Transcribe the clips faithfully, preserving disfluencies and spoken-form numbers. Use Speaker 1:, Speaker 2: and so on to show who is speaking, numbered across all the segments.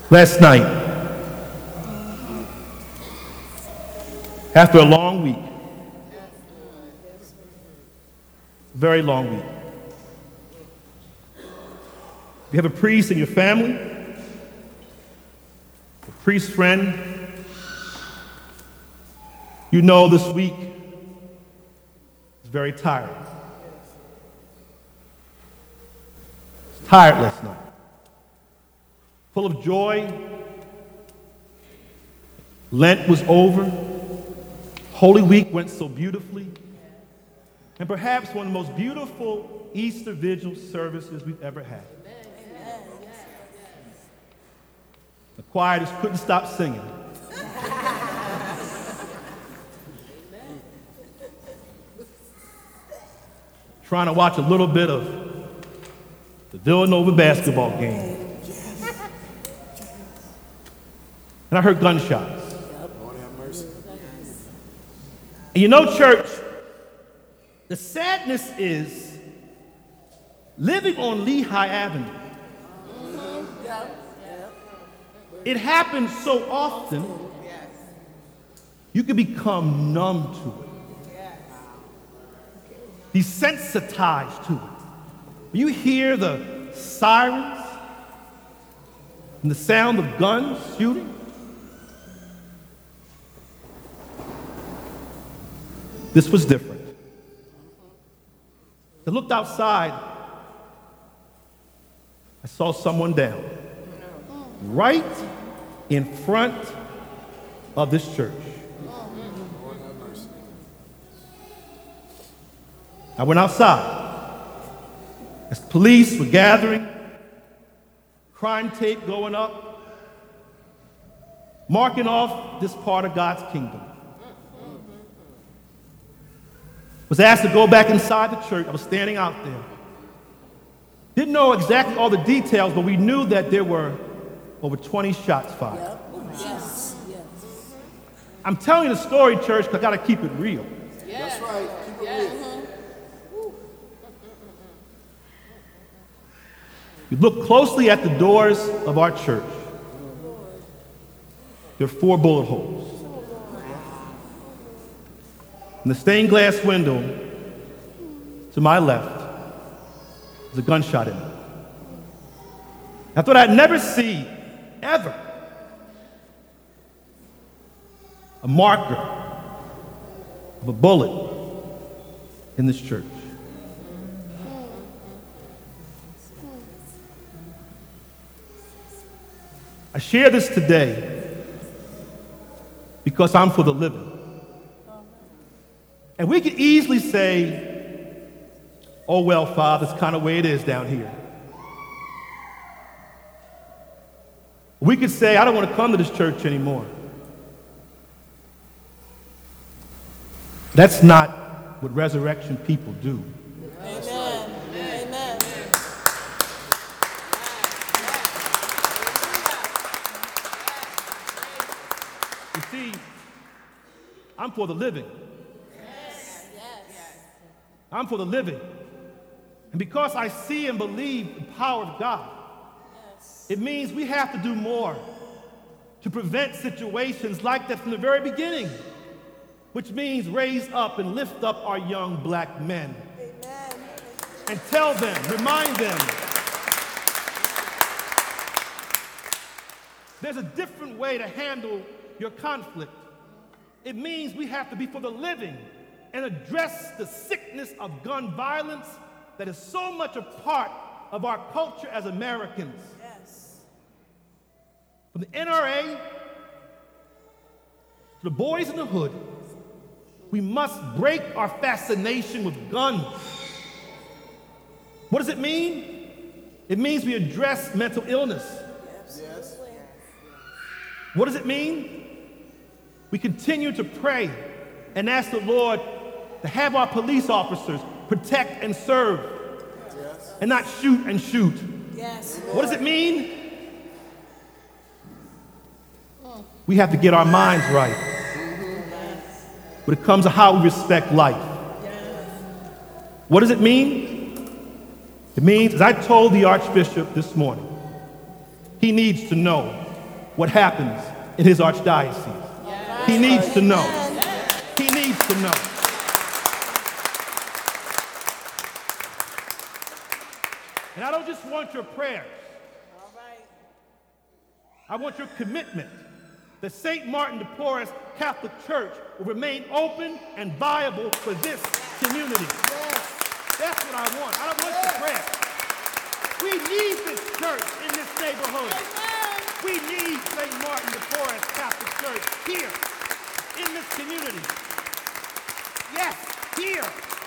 Speaker 1: Last night, after a long week, very long week, you have a priest in your family, a priest friend, you know this week is very tired. It's tired last night. Full of joy. Lent was over. Holy Week went so beautifully. And perhaps one of the most beautiful Easter Vigil services we've ever had. The choir just couldn't stop singing. Trying to watch a little bit of the Villanova basketball game. And I heard gunshots. And you know, church, the sadness is living on Lehigh Avenue. It happens so often, you can become numb to it, desensitized to it. You hear the sirens and the sound of guns shooting. This was different. I looked outside. I saw someone down right in front of this church. I went outside. As police were gathering, crime tape going up, marking off this part of God's kingdom. Was asked to go back inside the church. I was standing out there. Didn't know exactly all the details, but we knew that there were over twenty shots fired. Yep. Yes. Yes. I'm telling you the story, church, because I got to keep it real.
Speaker 2: Yes. That's right. Keep it yes. real.
Speaker 1: You look closely at the doors of our church. There are four bullet holes. In the stained glass window to my left, there's a gunshot in it. I thought I'd never see, ever, a marker of a bullet in this church. I share this today because I'm for the living. And we could easily say, oh, well, Father, it's kind of the way it is down here. We could say, I don't want to come to this church anymore. That's not what resurrection people do.
Speaker 2: Amen. Amen.
Speaker 1: You see, I'm for the living. I'm for the living. And because I see and believe the power of God, yes. It means we have to do more to prevent situations like that from the very beginning, which means raise up and lift up our young black men. Amen. And tell them, remind them, there's a different way to handle your conflict. It means we have to be for the living and address the sickness of gun violence that is so much a part of our culture as Americans. Yes. From the N R A to the boys in the hood, we must break our fascination with guns. What does it mean? It means we address mental illness. Yes. What does it mean? We continue to pray and ask the Lord to have our police officers protect and serve, yes. and not shoot and shoot. Yes. What does it mean? We have to get our minds right when it comes to how we respect life. What does it mean? It means, as I told the Archbishop this morning, he needs to know what happens in his archdiocese. He needs to know. He needs to know. And I don't just want your prayers. I want your commitment that Saint Martin de Porres Catholic Church will remain open and viable for this community. That's what I want. I don't want your prayers. We need this church in this neighborhood. We need Saint Martin de Porres Catholic Church here in this community. Yes, here.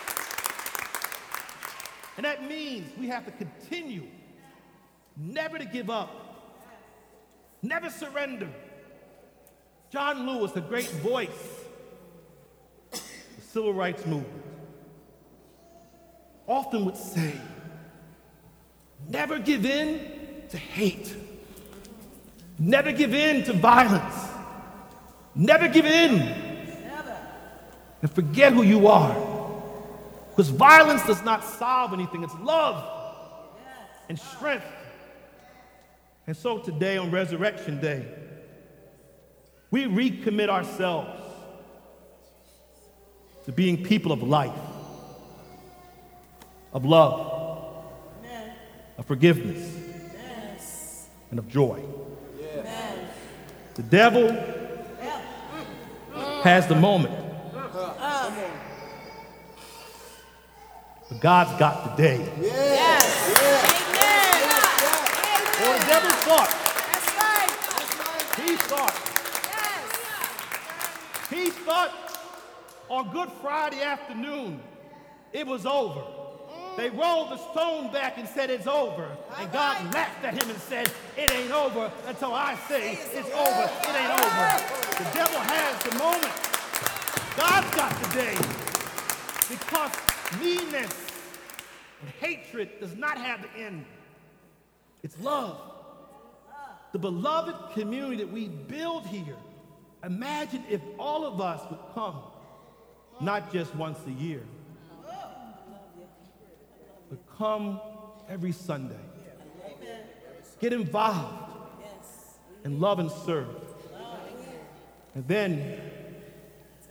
Speaker 1: And that means we have to continue never to give up, never surrender. John Lewis, a great voice of the civil rights movement, often would say, never give in to hate. Never give in to violence. Never give in. Never. And forget who you are. Because violence does not solve anything. It's love and strength. And so today on Resurrection Day, we recommit ourselves to being people of life, of love, Amen. Of forgiveness, yes. And of joy. Yes. The devil yeah. has the moment, uh. but God's got the day.
Speaker 2: Yes. Yes. Yes.
Speaker 1: Or the devil thought.
Speaker 2: That's right.
Speaker 1: He thought. He thought on Good Friday afternoon it was over. Mm. They rolled the stone back and said it's over. And God right. laughed at him and said, it ain't over until I say it's, it's over. It ain't over. The devil has the moment. God's got the day. Because meanness and hatred does not have the end. It's love. The beloved community that we build here. Imagine if all of us would come, not just once a year, but come every Sunday. Get involved and love and serve. And then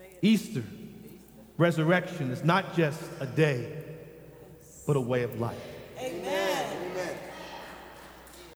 Speaker 1: Easter, resurrection is not just a day, but a way of life.